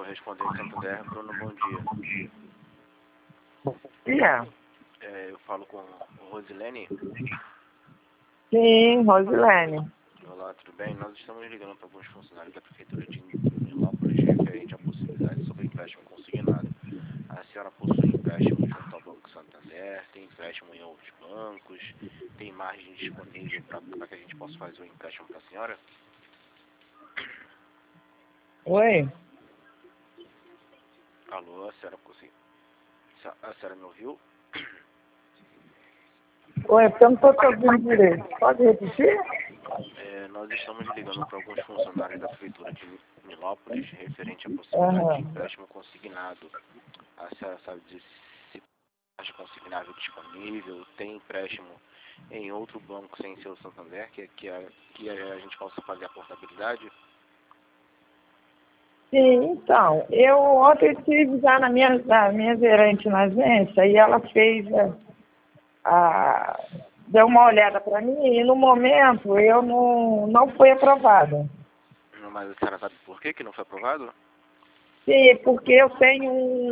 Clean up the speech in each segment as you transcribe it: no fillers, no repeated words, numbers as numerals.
Correspondente Santander, Bruno, bom dia. Dia. Eu falo com Rosilene. Sim, Rosilene. Olá, tudo bem? Nós estamos ligando para alguns funcionários da Prefeitura de Nilópolis referente à possibilidade sobre empréstimo consignado. A senhora possui empréstimo junto ao Banco Santander, tem empréstimo em outros bancos, tem margem disponível para que a gente possa fazer o empréstimo para a senhora? Oi? Alô, a senhora conseguiu? A senhora me ouviu? Oi, porque eu não estou te ouvindo direito. Pode repetir? Nós estamos ligando para alguns funcionários da Prefeitura de Nilópolis referente à possibilidade de empréstimo consignado. A senhora sabe dizer se tem consignável disponível, tem empréstimo em outro banco sem ser o Santander, que a gente possa fazer a portabilidade? Sim, então, eu ontem estive já na minha gerente na agência e ela fez deu uma olhada para mim e no momento eu não fui aprovada. Mas a senhora sabe por que não foi aprovado? Sim, porque eu tenho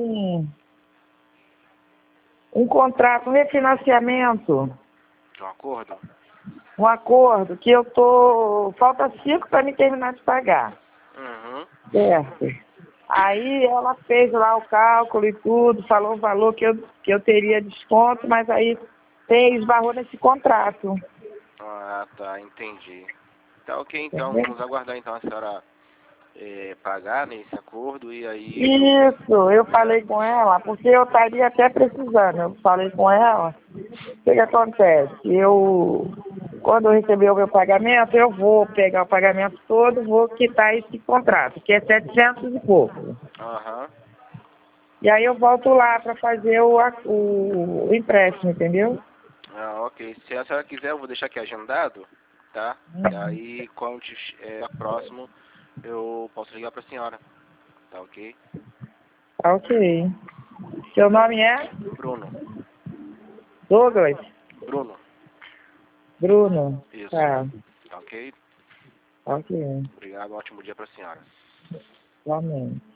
um contrato, um refinanciamento, De um acordo? um acordo que falta 5 para me terminar de pagar. Uhum. Certo. Aí ela fez lá o cálculo e tudo, falou o valor que eu teria desconto, mas aí esbarrou nesse contrato. Ah, tá, entendi. Tá ok, então, Entendeu? vamos aguardar então a senhora pagar nesse acordo e aí Isso, eu falei com ela, porque eu estaria até precisando. Eu falei com ela, o que acontece? Quando eu receber o meu pagamento, eu vou pegar o pagamento todo, vou quitar esse contrato, que é 700 e pouco. Aham. E aí eu volto lá para fazer o empréstimo, entendeu? Ah, ok. Se a senhora quiser, eu vou deixar aqui agendado, tá? E aí, quando é próximo, eu posso ligar pra senhora, tá ok? Tá ok. Seu nome é? Bruno. Douglas? Bruno. Bruno? Isso. Tá, Tá ok? ok. Obrigado, ótimo dia pra senhora. Igualmente.